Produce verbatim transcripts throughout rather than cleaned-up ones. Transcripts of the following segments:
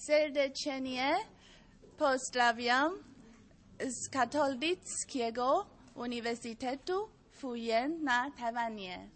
Serdecznie pozdrawiam z Katolickiego Uniwersytetu Fu-Jen na Tajwanie.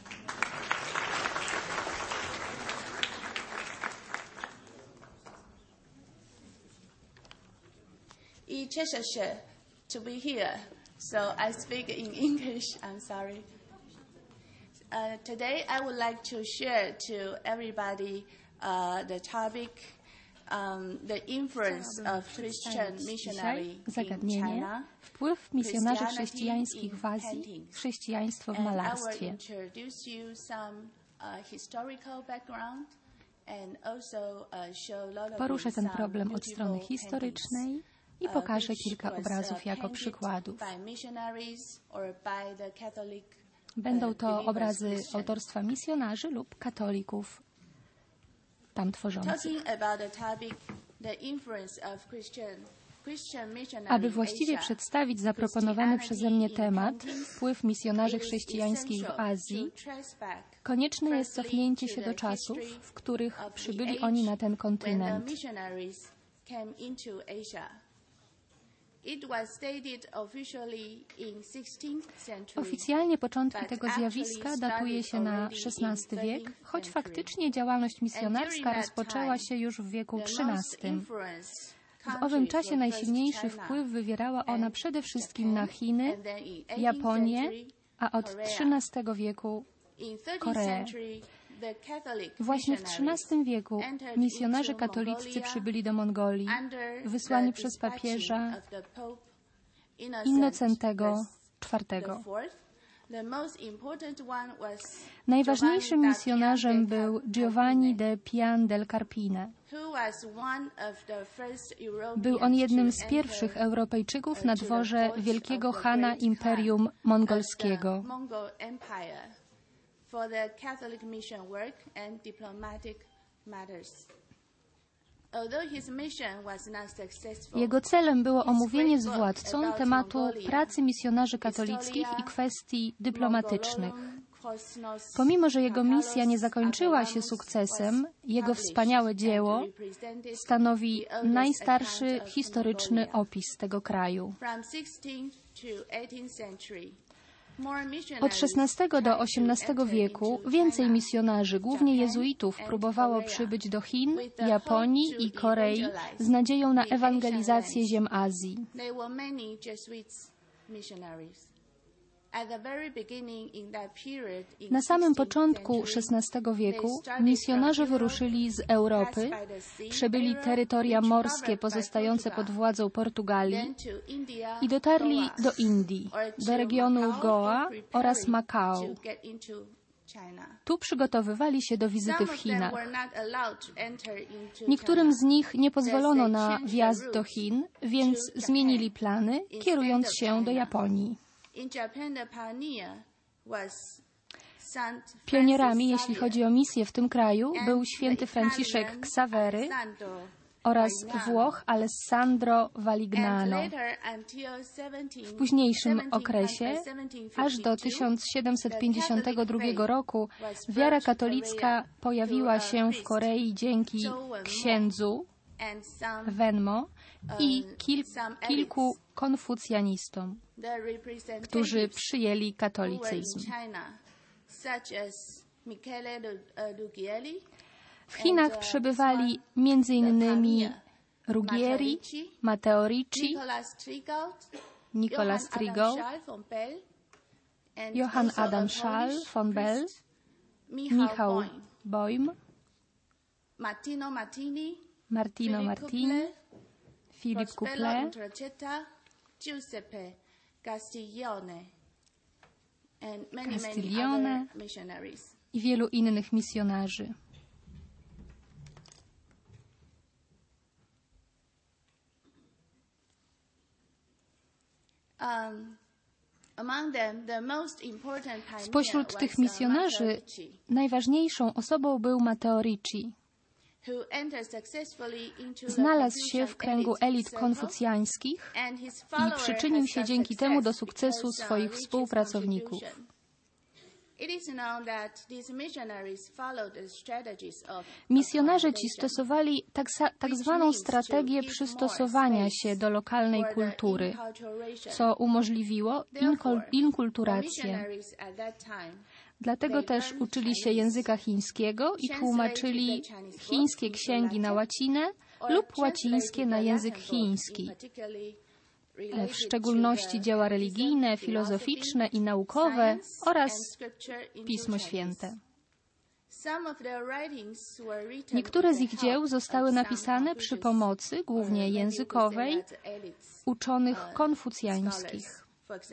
I cieszę się to be here. So I speak in English. I'm sorry. Uh, today I would like to share to everybody uh, the topic, um, the influence of Christian missionary in China. Wpływ misjonarzy chrześcijańskich w Azji, chrześcijaństwo w malarstwie. And I will introduce you some uh, historical background and also uh, show Poruszę ten problem od strony historycznej i pokażę kilka obrazów jako przykładów. Będą to obrazy autorstwa misjonarzy lub katolików tam tworzących. Aby właściwie przedstawić zaproponowany przeze mnie temat, wpływ misjonarzy chrześcijańskich w Azji, konieczne jest cofnięcie się do czasów, w których przybyli oni na ten kontynent. Oficjalnie początki tego zjawiska datuje się na szesnasty wiek, choć faktycznie działalność misjonarska rozpoczęła się już w wieku trzynastym. W owym czasie najsilniejszy wpływ wywierała ona przede wszystkim na Chiny, Japonię, a od trzynastego wieku Koreę. Właśnie w trzynastym wieku misjonarze katoliccy przybyli do Mongolii, wysłani przez papieża Innocentego czwartego. Najważniejszym misjonarzem był Giovanni de Pian del Carpine. Był on jednym z pierwszych Europejczyków na dworze wielkiego Hana Imperium Mongolskiego. For the Catholic mission work and diplomatic matters. Jego celem było omówienie z władcą tematu pracy misjonarzy katolickich i kwestii dyplomatycznych. Pomimo że jego misja nie zakończyła się sukcesem, jego wspaniałe dzieło stanowi najstarszy historyczny opis tego kraju. Od szesnastego do osiemnastego wieku więcej misjonarzy, głównie jezuitów, próbowało przybyć do Chin, Japonii i Korei z nadzieją na ewangelizację ziem Azji. Na samym początku szesnastego wieku misjonarze wyruszyli z Europy, przebyli terytoria morskie pozostające pod władzą Portugalii i dotarli do Indii, do regionu Goa oraz Makao. Tu przygotowywali się do wizyty w Chinach. Niektórym z nich nie pozwolono na wjazd do Chin, więc zmienili plany, kierując się do Japonii. Pionierami, jeśli chodzi o misję w tym kraju, był święty Franciszek Ksawery oraz Włoch Alessandro Valignano. W późniejszym okresie, aż do tysiąc siedemset pięćdziesiątego drugiego roku, wiara katolicka pojawiła się w Korei dzięki księdzu Wenmo i kil, kilku konfucjanistom, którzy przyjęli katolicyzm. W Chinach przebywali między innymi Ruggieri, Matteo Ricci, Nicolas Trigault, Johann Adam Schall von Bell, Michał Boym, Martino Martini, Philippe Couplet, Castiglione i wielu innych misjonarzy. Spośród tych misjonarzy najważniejszą osobą był Matteo Ricci. Znalazł się w kręgu elit konfucjańskich i przyczynił się dzięki temu do sukcesu swoich współpracowników. Misjonarze ci stosowali tak, tak zwaną strategię przystosowania się do lokalnej kultury, co umożliwiło inkol, inkulturację. Dlatego też uczyli się języka chińskiego i tłumaczyli chińskie księgi na łacinę lub łacińskie na język chiński. W szczególności dzieła religijne, filozoficzne i naukowe oraz Pismo Święte. Niektóre z ich dzieł zostały napisane przy pomocy, głównie językowej, uczonych konfucjańskich.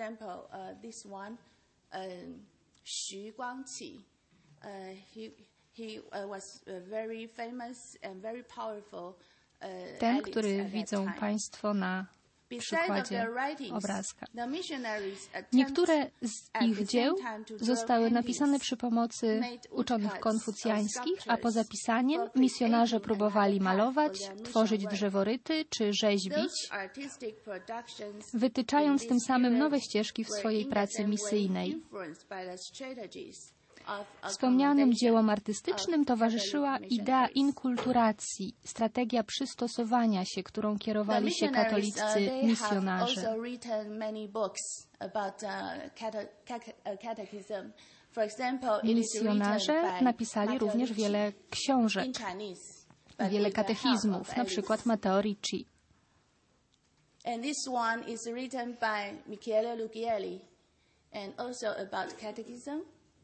Xu Guangqi, uh, he, he uh, was uh, very famous and very powerful. Uh, Ten, który widzą Państwo na przykładzie obrazka. Niektóre z ich dzieł zostały napisane przy pomocy uczonych konfucjańskich, a po zapisaniem misjonarze próbowali malować, tworzyć drzeworyty czy rzeźbić, wytyczając tym samym nowe ścieżki w swojej pracy misyjnej. Wspomnianym dziełom artystycznym towarzyszyła idea inkulturacji, strategia przystosowania się, którą kierowali się katoliccy misjonarze. Misjonarze napisali również wiele książek, wiele katechizmów, na przykład Matteo Ricci. And this one is written by Michele Lugielli and also about catechism.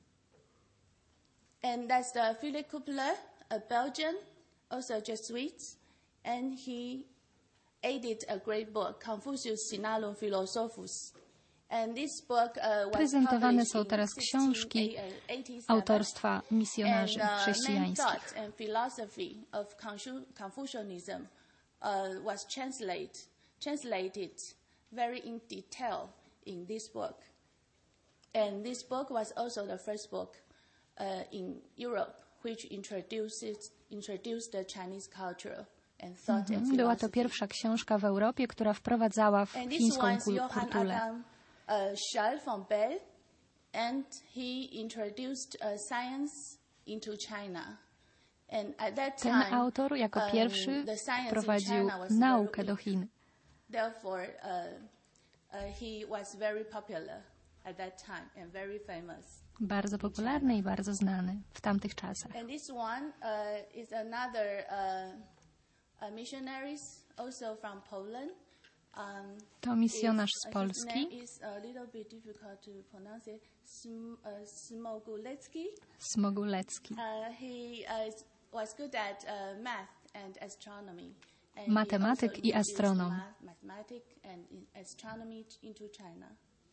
And that's the Philip Kupler, a Belgian, also Jesuit, and he edited a great book, Confucius Sinalum Philosophus. And this book uh, was Prezentowane są teraz książki autorstwa misjonarzy chrześcijańskich. And philosophy of Confucianism uh, was translated, translated very in detail in this book. And this book was also the first book Uh, in Europe, which introduces, introduced the Chinese culture and thought and philosophy. Była to pierwsza książka w Europie, która wprowadzała w chińską kulturę. Charles von Bell, and he introduced uh, science into China. And at that Ten time, autor jako pierwszy wprowadził naukę do Chin. Therefore, uh, uh, he was very popular at that time and very famous. Bardzo popularny i bardzo znany w tamtych czasach. And this one uh, is another uh, uh, missionaries also from Poland. Um, to misjonarz z Polski. Smogulecki. Smogulecki. Uh, he uh, was good at uh, math and astronomy. And matematyk i astronom. Mathematics and astronomy into China.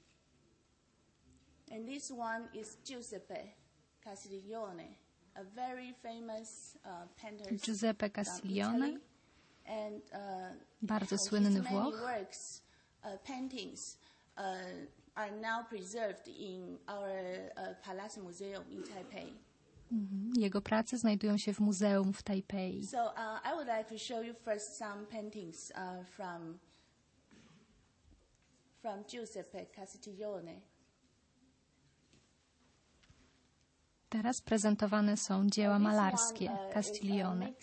And this one is Giuseppe Castiglione, a very famous uh, painter. Giuseppe Castiglione, and, uh, bardzo słynny Włoch. Many works, uh, paintings uh, are now preserved in our uh, Palace Museum in Taipei. Mhm. Jego prace znajdują się w muzeum w Tajpej. So uh, I would like to show you first some paintings uh, from from Giuseppe Castiglione. Teraz prezentowane są dzieła malarskie Castiglione.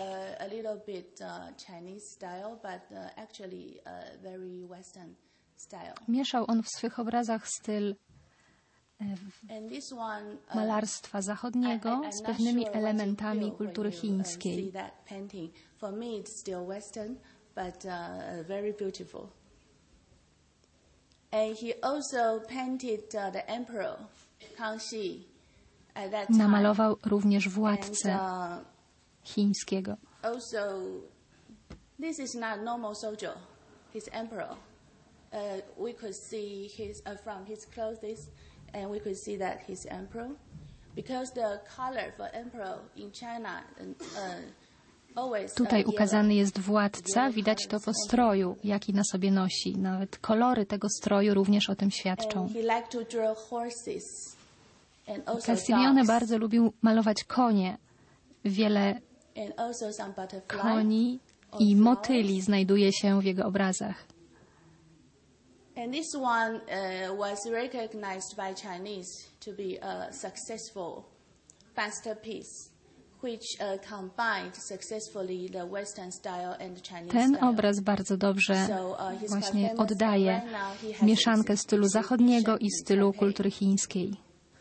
Mieszał on w swych obrazach styl malarstwa zachodniego z pewnymi elementami kultury chińskiej. And he also painted uh, the emperor Kangxi. Namalował również władcę chińskiego. Also, this is not normal soldier, his emperor. Uh, we could see his uh, from his clothes, and we could see that he's emperor, because the color for emperor in China uh, always. Tutaj ukazany jest władca, widać to po stroju, jaki na sobie nosi. Nawet kolory tego stroju również o tym świadczą. And he liked to draw horses. Castiglione bardzo lubił malować konie. Wiele koni i motyli znajduje się w jego obrazach. And this one uh, was recognized by Chinese to be a successful masterpiece, which uh, combined successfully the Western style and Chinese Ten style. obraz bardzo dobrze So, uh, właśnie oddaje mieszankę stylu zachodniego i stylu kultury chińskiej.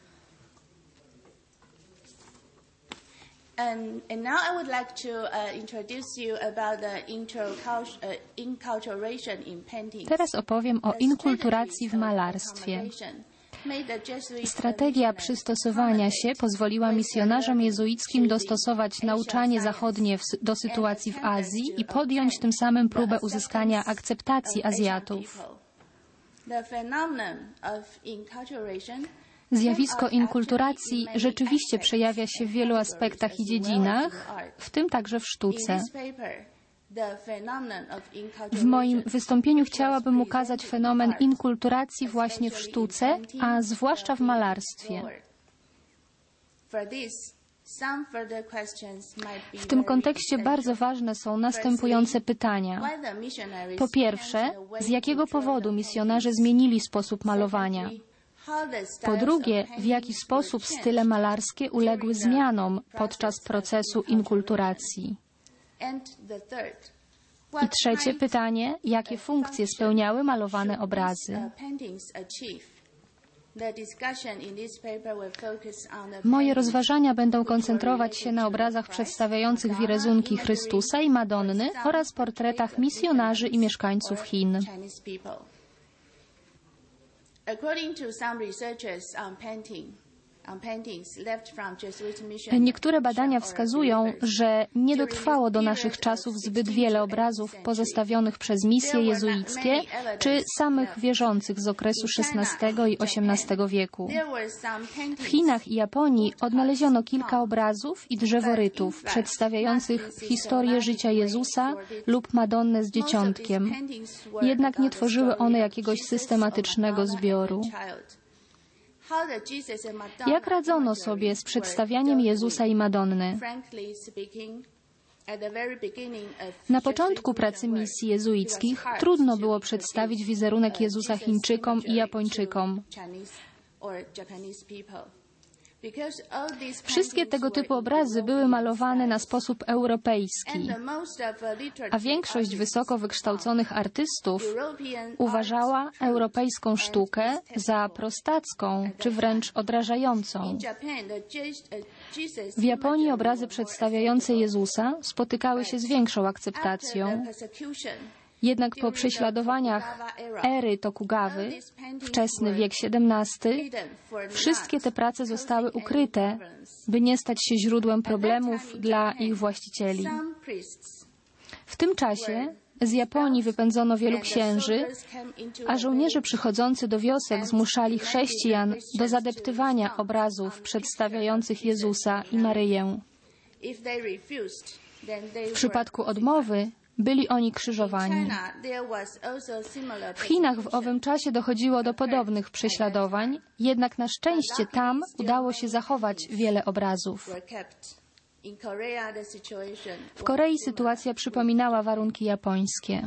And, and now I would like to uh, introduce you about the interculture, uh, inculturation in paintings. Teraz opowiem o inkulturacji w malarstwie. Strategia przystosowania się pozwoliła misjonarzom jezuickim dostosować nauczanie zachodnie w, do sytuacji w Azji i podjąć tym samym próbę uzyskania akceptacji Azjatów. Zjawisko inkulturacji rzeczywiście przejawia się w wielu aspektach i dziedzinach, w tym także w sztuce. W moim wystąpieniu chciałabym ukazać fenomen inkulturacji właśnie w sztuce, a zwłaszcza w malarstwie. W tym kontekście bardzo ważne są następujące pytania. Po pierwsze, z jakiego powodu misjonarze zmienili sposób malowania? Po drugie, w jaki sposób style malarskie uległy zmianom podczas procesu inkulturacji? I trzecie pytanie, jakie funkcje spełniały malowane obrazy? Moje rozważania będą koncentrować się na obrazach przedstawiających wirezunki Chrystusa i Madonny oraz portretach misjonarzy i mieszkańców Chin. Niektóre badania wskazują, że nie dotrwało do naszych czasów zbyt wiele obrazów pozostawionych przez misje jezuickie czy samych wierzących z okresu szesnastego i osiemnastego wieku. W Chinach i Japonii odnaleziono kilka obrazów i drzeworytów przedstawiających historię życia Jezusa lub Madonnę z dzieciątkiem. Jednak nie tworzyły one jakiegoś systematycznego zbioru. Jak radzono sobie z przedstawianiem Jezusa i Madonny? Na początku pracy misji jezuickich trudno było przedstawić wizerunek Jezusa Chińczykom i Japończykom. Wszystkie tego typu obrazy były malowane na sposób europejski, a większość wysoko wykształconych artystów uważała europejską sztukę za prostacką czy wręcz odrażającą. W Japonii obrazy przedstawiające Jezusa spotykały się z większą akceptacją. Jednak po prześladowaniach ery Tokugawy, wczesny wiek siedemnasty, wszystkie te prace zostały ukryte, by nie stać się źródłem problemów dla ich właścicieli. W tym czasie z Japonii wypędzono wielu księży, a żołnierze przychodzący do wiosek zmuszali chrześcijan do zadeptywania obrazów przedstawiających Jezusa i Maryję. W przypadku odmowy byli oni krzyżowani. W Chinach w owym czasie dochodziło do podobnych prześladowań, jednak na szczęście tam udało się zachować wiele obrazów. W Korei sytuacja przypominała warunki japońskie.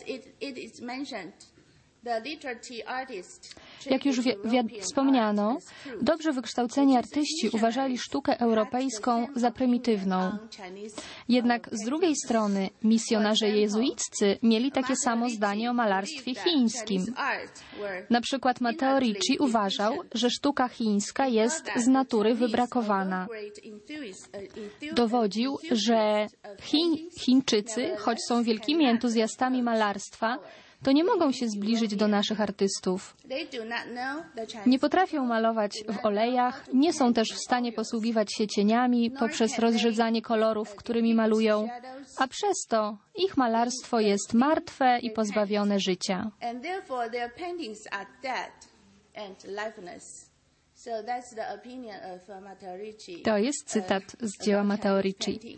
Jak już wie, wie, wspomniano, dobrze wykształceni artyści uważali sztukę europejską za prymitywną. Jednak z drugiej strony misjonarze jezuiccy mieli takie samo zdanie o malarstwie chińskim. Na przykład Matteo Ricci uważał, że sztuka chińska jest z natury wybrakowana. Dowodził, że Chiń, Chińczycy, choć są wielkimi entuzjastami malarstwa, to nie mogą się zbliżyć do naszych artystów. Nie potrafią malować w olejach, nie są też w stanie posługiwać się cieniami poprzez rozrzedzanie kolorów, którymi malują, a przez to ich malarstwo jest martwe i pozbawione życia. To jest cytat z dzieła Matteo Ricci.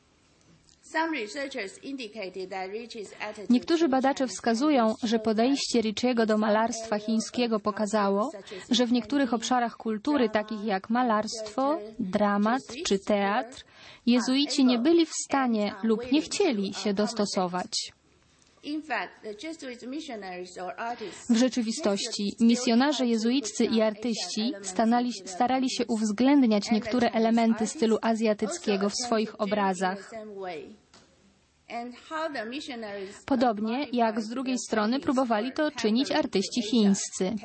Niektórzy badacze wskazują, że podejście Ricciego do malarstwa chińskiego pokazało, że w niektórych obszarach kultury, takich jak malarstwo, dramat czy teatr, jezuici nie byli w stanie lub nie chcieli się dostosować. W rzeczywistości misjonarze jezuiccy i artyści stanali, starali się uwzględniać niektóre elementy stylu azjatyckiego w swoich obrazach. Podobnie jak z drugiej strony próbowali to czynić artyści chińscy.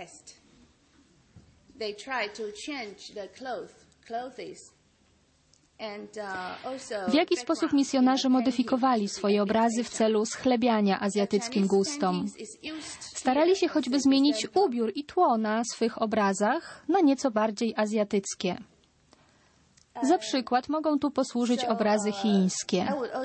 W jaki sposób misjonarze modyfikowali swoje obrazy w celu schlebiania azjatyckim gustom? Starali się choćby zmienić ubiór i tło na swych obrazach na nieco bardziej azjatyckie. Za przykład mogą tu posłużyć obrazy chińskie.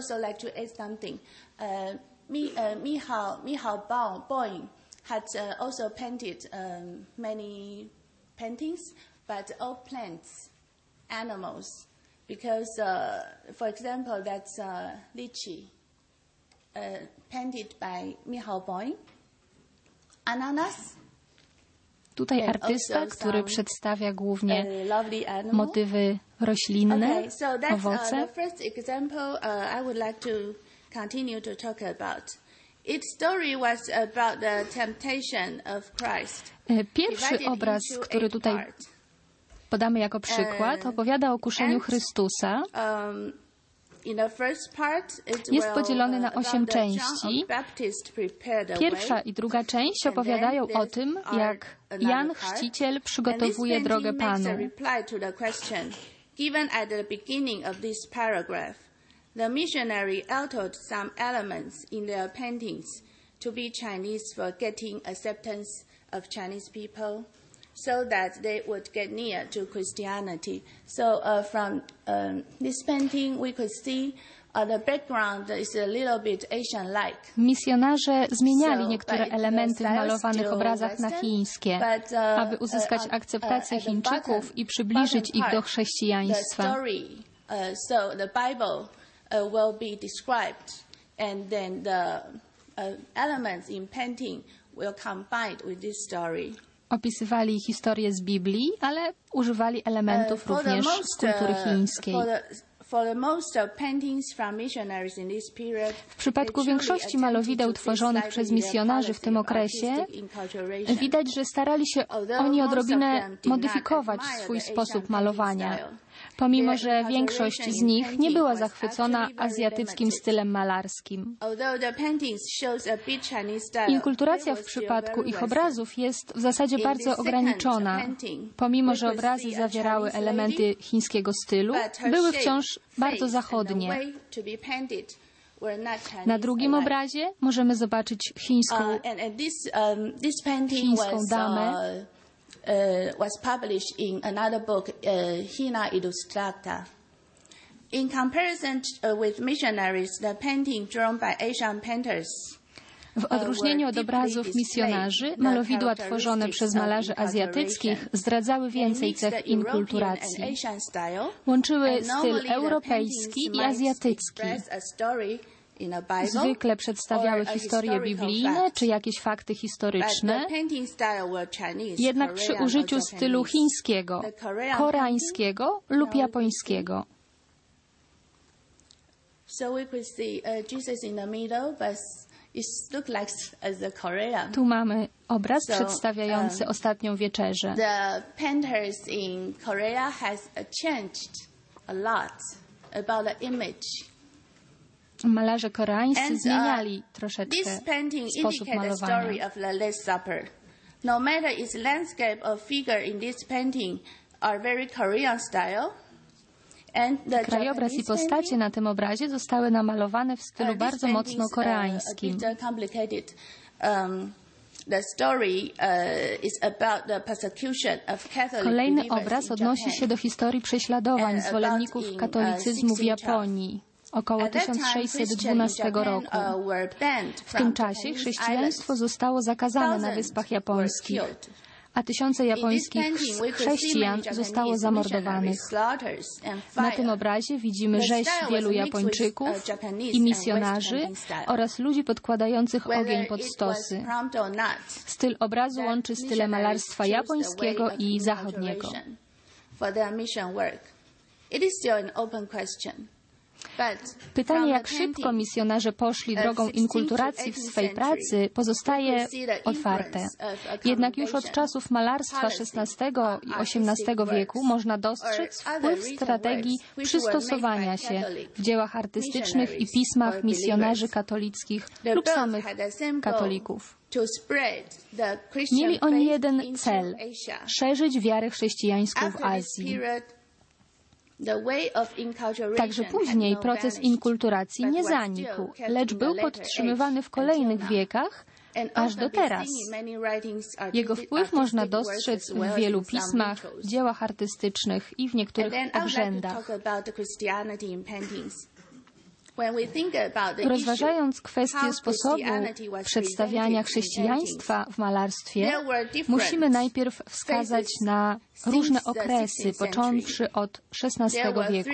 Because, uh, for example, that's uh, lychee, uh, painted by Michał Boń. Ananas. Tutaj artysta, który przedstawia głównie motywy roślinne, okay, so that's, owoce. Uh, the first example uh, I would like to continue to talk about. Its story was about the temptation of Christ. Pierwszy obraz, który tutaj podamy jako przykład, opowiada o kuszeniu Chrystusa. Jest podzielony na osiem części. Pierwsza i druga część opowiadają o tym, jak Jan Chrzciciel przygotowuje drogę Panu. The missionary altered some elements in their paintings to be Chinese for getting acceptance of Chinese people, so that they would get near to Christianity. So uh, from um, this painting we could see uh, the background is a little bit Asian-like. Misjonarze zmieniali niektóre elementy w malowanych obrazach na chińskie, aby uzyskać akceptację Chińczyków i przybliżyć ich do chrześcijaństwa. So the Bible will be described, and then the elements in painting will combine with this story. Opisywali historię z Biblii, ale używali elementów również z kultury chińskiej. W przypadku większości malowideł tworzonych przez misjonarzy w tym okresie widać, że starali się oni odrobinę modyfikować swój sposób malowania, pomimo że większość z nich nie była zachwycona azjatyckim stylem malarskim. Inkulturacja w przypadku ich obrazów jest w zasadzie bardzo ograniczona. Pomimo że obrazy zawierały elementy chińskiego stylu, były wciąż bardzo zachodnie. Na drugim obrazie możemy zobaczyć chińską, chińską damę. Uh, was published in another book, uh, China Illustrata. In comparison uh, with missionaries, the painting drawn by Asian painters W odróżnieniu od obrazów misjonarzy, malowidła tworzone przez malarzy azjatyckich zdradzały więcej cech inkulturacji. Łączyły styl europejski i azjatycki. Zwykle przedstawiały historie biblijne czy jakieś fakty historyczne, jednak przy użyciu stylu chińskiego, koreańskiego lub japońskiego. Tu mamy obraz przedstawiający ostatnią wieczerzę. The painters in Korea has changed a lot about the image. Malarze koreańscy zmieniali troszeczkę sposób malowania. No matter its landscape or figure in this painting are very Korean style. Krajobraz i postacie na tym obrazie zostały namalowane w stylu bardzo mocno koreańskim. Kolejny obraz odnosi się do historii prześladowań zwolenników katolicyzmu w Japonii około tysiąc sześćset dwunastego roku. W tym czasie chrześcijaństwo zostało zakazane na Wyspach Japońskich, a tysiące japońskich chrześcijan zostało zamordowanych. Na tym obrazie widzimy rzeź wielu Japończyków i misjonarzy oraz ludzi podkładających ogień pod stosy. Styl obrazu łączy style malarstwa japońskiego i zachodniego. Pytanie, jak szybko misjonarze poszli drogą inkulturacji w swej pracy, pozostaje otwarte. Jednak już od czasów malarstwa szesnastego i osiemnastego wieku można dostrzec wpływ strategii przystosowania się w dziełach artystycznych i pismach misjonarzy katolickich lub samych katolików. Mieli oni jeden cel – szerzyć wiarę chrześcijańską w Azji. Także później proces inkulturacji nie zanikł, lecz był podtrzymywany w kolejnych wiekach, aż do teraz. Jego wpływ można dostrzec w wielu pismach, dziełach artystycznych i w niektórych obrzędach. Rozważając kwestię sposobu przedstawiania chrześcijaństwa w malarstwie, musimy najpierw wskazać na różne okresy, począwszy od szesnastego wieku.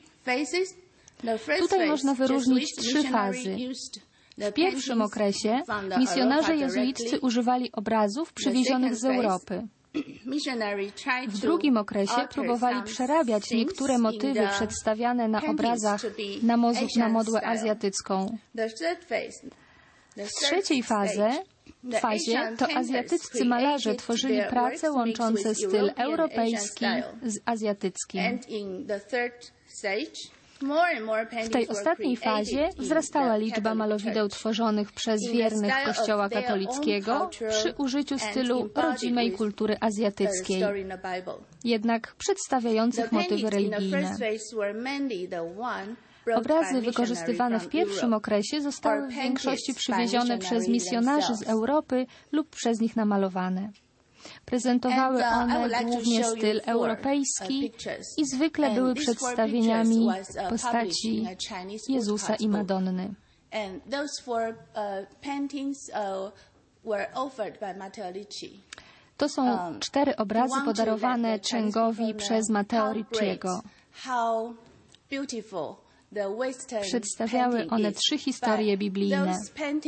Tutaj można wyróżnić trzy fazy. W pierwszym okresie misjonarze jezuiccy używali obrazów przywiezionych z Europy. W drugim okresie próbowali przerabiać niektóre motywy przedstawiane na obrazach na, mozu, na modłę azjatycką. W trzeciej fazie, fazie to azjatyccy malarze tworzyli prace łączące styl europejski z azjatyckim. W tej ostatniej fazie wzrastała liczba malowideł tworzonych przez wiernych Kościoła katolickiego przy użyciu stylu rodzimej kultury azjatyckiej, jednak przedstawiających motywy religijne. Obrazy wykorzystywane w pierwszym okresie zostały w większości przywiezione przez misjonarzy z Europy lub przez nich namalowane. Prezentowały one głównie styl europejski i zwykle były przedstawieniami postaci Jezusa i Madonny. To są cztery obrazy podarowane Chengowi przez Matteo Ricciego. Przedstawiały one trzy historie biblijne.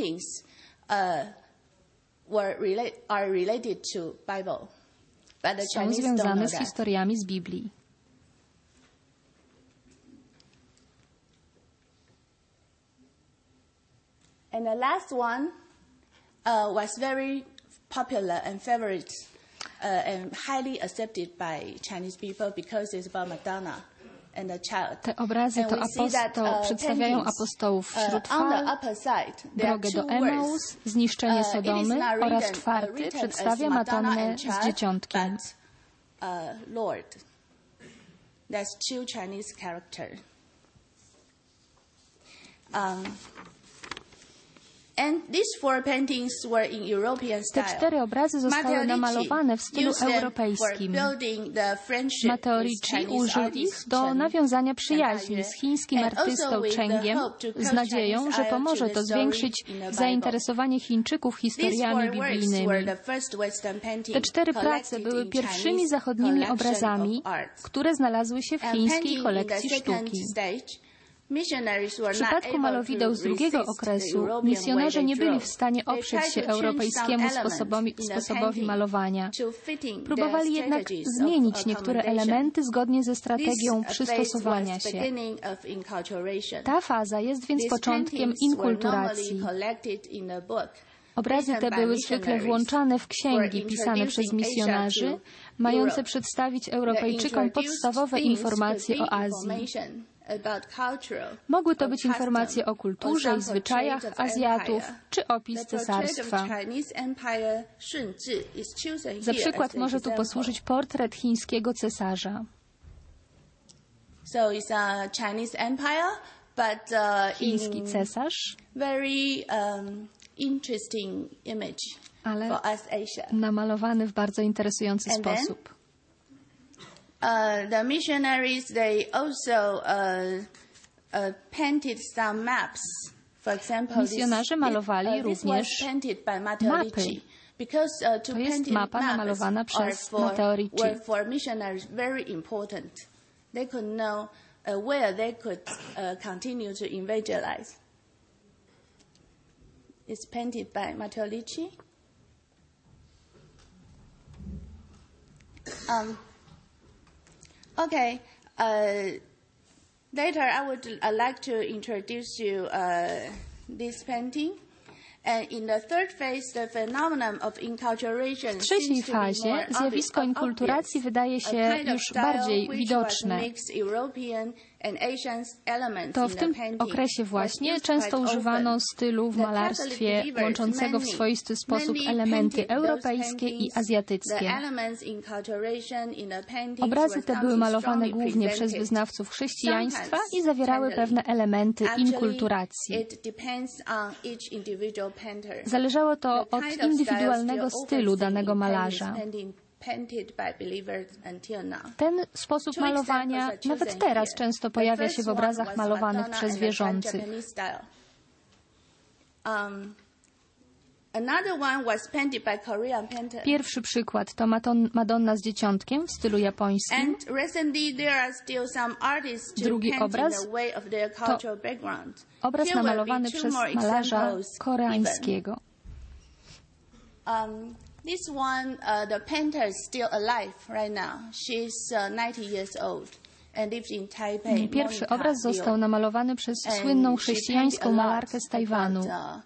Są związane z historiami z Biblii. And the last one uh, was very popular and favorite uh, and highly accepted by Chinese people because it's about Madonna. Te obrazy to aposto, przedstawiają apostołów wśród fal, drogę do Emaus, zniszczenie Sodomy oraz czwarty przedstawia Madonnę z dzieciątkiem. Te cztery obrazy zostały namalowane w stylu europejskim. Matteo Ricci użył ich do nawiązania przyjaźni z chińskim artystą Chengiem z nadzieją, że pomoże to zwiększyć zainteresowanie Chińczyków historiami biblijnymi. Te cztery prace były pierwszymi zachodnimi obrazami, które znalazły się w chińskiej kolekcji sztuki. W przypadku malowideł z drugiego okresu misjonarze nie byli w stanie oprzeć się europejskiemu sposobowi, sposobowi malowania. Próbowali jednak zmienić niektóre elementy zgodnie ze strategią przystosowania się. Ta faza jest więc początkiem inkulturacji. Obrazy te były zwykle włączane w księgi pisane przez misjonarzy, mające przedstawić Europejczykom podstawowe informacje o Azji. Mogły to być informacje o kulturze i zwyczajach Azjatów, czy opis cesarstwa. Za przykład może tu posłużyć portret chińskiego cesarza. Chiński cesarz, ale namalowany w bardzo interesujący sposób. Uh, the missionaries, they also uh, uh, painted some maps. For example, misjonarze malowali this, uh, również mapy. Because, uh, to to jest mapa namalowana przez Matteo Ricci. Were for missionaries very important. They could know uh, where they could uh, continue to evangelize. It's painted by Matteo Ricci. Um, Okay, uh, Later, I would uh, like to introduce you uh, this painting. W trzeciej fazie zjawisko inkulturacji wydaje się już bardziej widoczne. To w tym okresie właśnie często używano stylu w malarstwie łączącego w swoisty sposób elementy europejskie i azjatyckie. Obrazy te były malowane głównie przez wyznawców chrześcijaństwa i zawierały pewne elementy inkulturacji. Zależało to od indywidualnego stylu danego malarza. Ten sposób malowania nawet teraz często pojawia się w obrazach malowanych przez wierzących. Pierwszy przykład to Madonna z Dzieciątkiem w stylu japońskim. Drugi obraz to obraz namalowany przez malarza koreańskiego. Um, this one, uh, the painter is still alive right now. She's uh, ninety years old and lives in Taipei. Pierwszy obraz został namalowany przez słynną chrześcijańską malarkę z Tajwanu,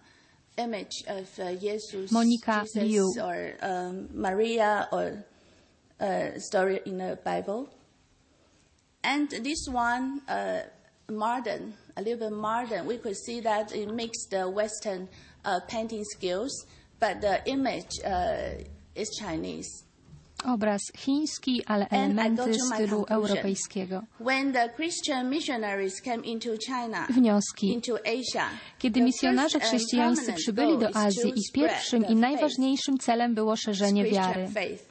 Monika Liu. Or um, Maria or uh, story in the Bible. And this one, uh, modern, a little bit modern. We could see that it makes the Western uh, painting skills. But the image uh, is Chinese. Obraz chiński, ale elementy stylu europejskiego. Wnioski. Kiedy misjonarze chrześcijańscy przybyli do Azji, ich pierwszym i najważniejszym celem było szerzenie wiary.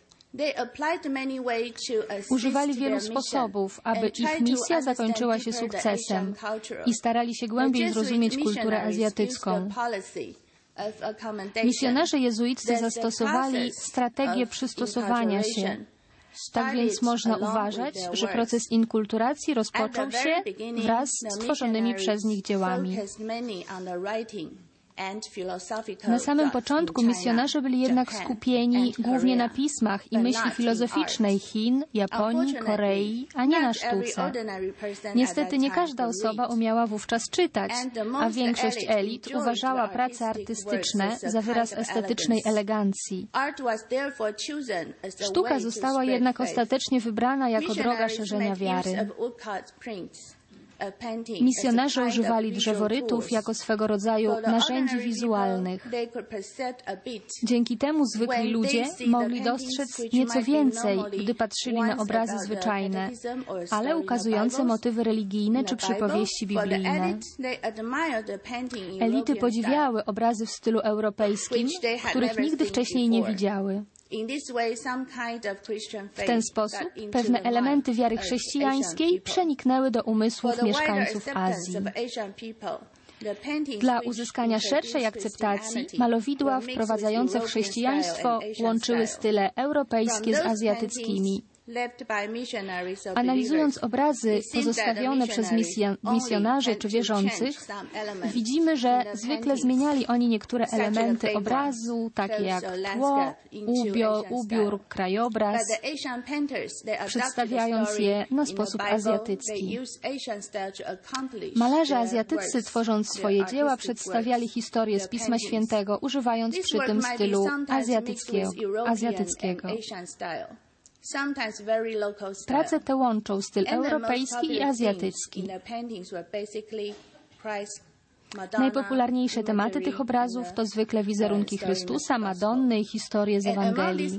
Używali wielu sposobów, aby ich misja zakończyła się sukcesem i starali się głębiej zrozumieć kulturę azjatycką. Misjonarze jezuiccy zastosowali strategię przystosowania się. Tak więc można uważać, że proces inkulturacji rozpoczął się wraz z stworzonymi przez nich dziełami. Na samym początku misjonarze byli jednak skupieni głównie na pismach i myśli filozoficznej Chin, Japonii, Korei, a nie na sztuce. Niestety nie każda osoba umiała wówczas czytać, a większość elit uważała prace artystyczne za wyraz estetycznej elegancji. Sztuka została jednak ostatecznie wybrana jako droga szerzenia wiary. Misjonarze używali drzeworytów jako swego rodzaju narzędzi wizualnych. Dzięki temu zwykli ludzie mogli dostrzec nieco więcej, gdy patrzyli na obrazy zwyczajne, ale ukazujące motywy religijne czy przypowieści biblijne. Elity podziwiały obrazy w stylu europejskim, których nigdy wcześniej nie widziały. W ten sposób pewne elementy wiary chrześcijańskiej przeniknęły do umysłów mieszkańców Azji. Dla uzyskania szerszej akceptacji malowidła wprowadzające chrześcijaństwo łączyły style europejskie z azjatyckimi. Analizując obrazy pozostawione przez misja, misjonarzy czy wierzących, widzimy, że zwykle zmieniali oni niektóre elementy obrazu, takie jak tło, ubio, ubiór, krajobraz, przedstawiając je na sposób azjatycki. Malarze azjatyccy, tworząc swoje dzieła, przedstawiali historię z Pisma Świętego, używając przy tym stylu azjatyckiego. azjatyckiego. Prace te łączą styl europejski i azjatycki. Najpopularniejsze tematy tych obrazów to zwykle wizerunki Chrystusa, Madonny i historie z Ewangelii.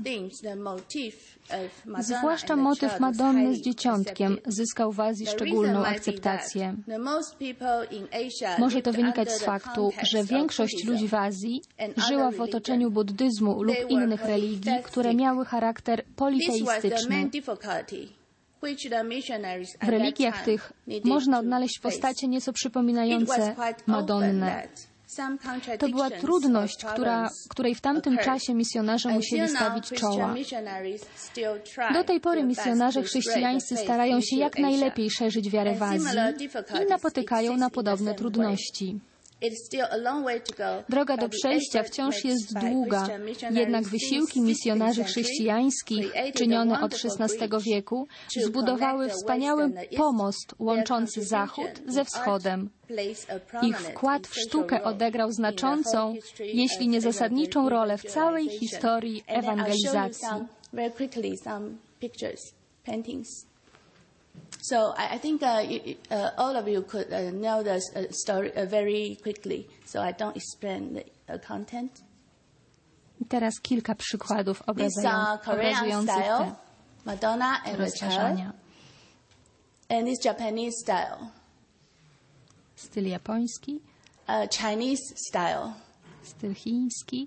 Zwłaszcza motyw Madonny z Dzieciątkiem zyskał w Azji szczególną akceptację. Może to wynikać z faktu, że większość ludzi w Azji żyła w otoczeniu buddyzmu lub innych religii, które miały charakter politeistyczny. W religiach tych można odnaleźć postacie nieco przypominające Madonnę. To była trudność, która, której w tamtym czasie misjonarze musieli stawić czoła. Do tej pory misjonarze chrześcijańscy starają się jak najlepiej szerzyć wiarę w Azji i napotykają na podobne trudności. Droga do przejścia wciąż jest długa, jednak wysiłki misjonarzy chrześcijańskich czynione od szesnastego wieku zbudowały wspaniały pomost łączący Zachód ze Wschodem. Ich wkład w sztukę odegrał znaczącą, jeśli nie zasadniczą rolę w całej historii ewangelizacji. So I, I think uh, you, uh, all of you could uh, know the uh, story uh, very quickly, so I don't explain the uh, content. I teraz kilka przykładów obrazują, obrazujących te Madonna and rozważania. And this Japanese style. Styl japoński. Uh, Chinese style. Styl chiński.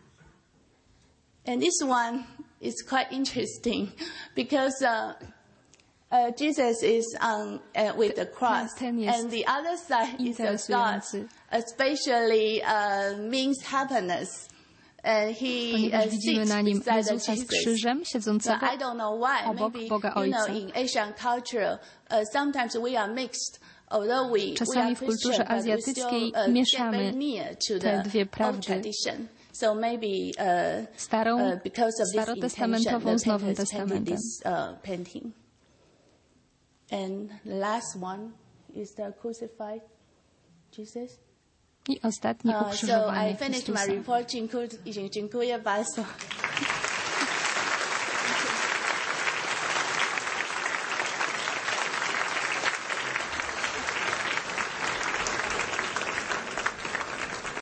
And this one is quite interesting because uh, Uh, Jesus is on uh, with the cross, and the other side is a God, especially uh, means happiness. And he Ponieważ uh, widzimy na nim Jezusa z krzyżem, siedzącego I don't know why. obok Maybe, Boga Ojca. You know, in Asian culture, uh, sometimes we are mixed. Although we, Czasami w kulturze azjatyckiej mieszamy te dwie prawdy. So maybe, uh, starą, uh, because of starotestamentową z Nowym Testamentem. This, uh, painting. And the last one is the crucified Jesus. I ostatni ukrzyżowany uh, so I finished my report. Dziękuję bardzo.